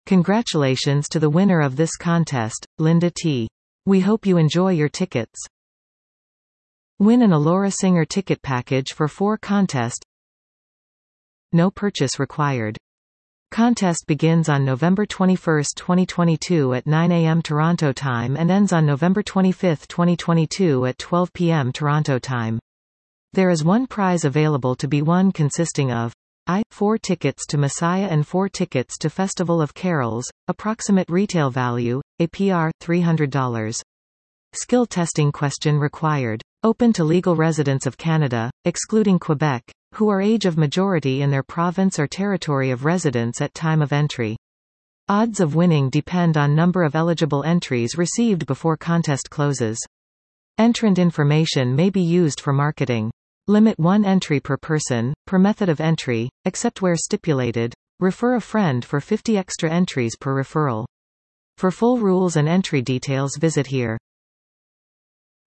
Congratulations to the winner of this contest, Linda T. We hope you enjoy your tickets. Win an Alora Singer ticket package for 4 contest. No purchase required. Contest begins on November 21, 2022 at 9 a.m. Toronto time and ends on November 25, 2022 at 12 p.m. Toronto time. There is one prize available to be won consisting of 4 tickets to Messiah and 4 tickets to Festival of Carols, approximate retail value, APR, $300. Skill testing question required. Open to legal residents of Canada, excluding Quebec, who are age of majority in their province or territory of residence at time of entry. Odds of winning depend on number of eligible entries received before contest closes. Entrant information may be used for marketing. Limit 1 entry per person, per method of entry, except where stipulated. Refer a friend for 50 extra entries per referral. For full rules and entry details visit here.